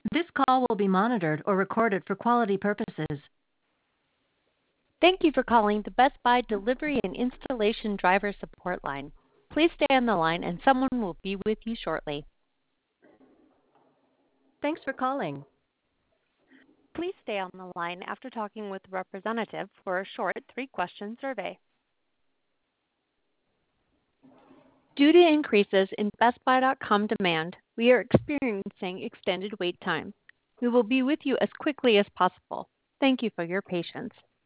This call will be monitored or recorded for quality purposes. Thank you for calling the Best Buy Delivery and Installation Driver Support Line. Please stay on the line and someone will be with you shortly. Thanks for calling. Please stay on the line after talking with a representative for a short 3-question survey. Due to increases in BestBuy.com demand, we are experiencing extended wait time. We will be with you as quickly as possible. Thank you for your patience.